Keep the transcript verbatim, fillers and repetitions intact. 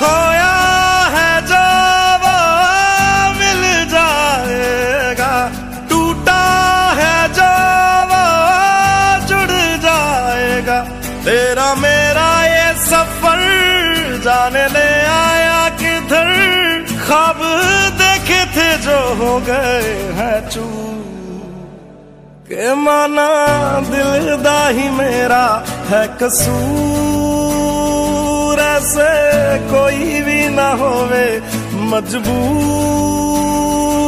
खोया है जो वो मिल जाएगा, टूटा है जो वो जुड़ जाएगा। तेरा मेरा ये सफर जाने ले आया किधर, ख्वाब देखे थे जो हो गए हैं चूर। के माना दिल दा ही मेरा है कसूर, ऐसे कोई भी ना होवे मजबूर।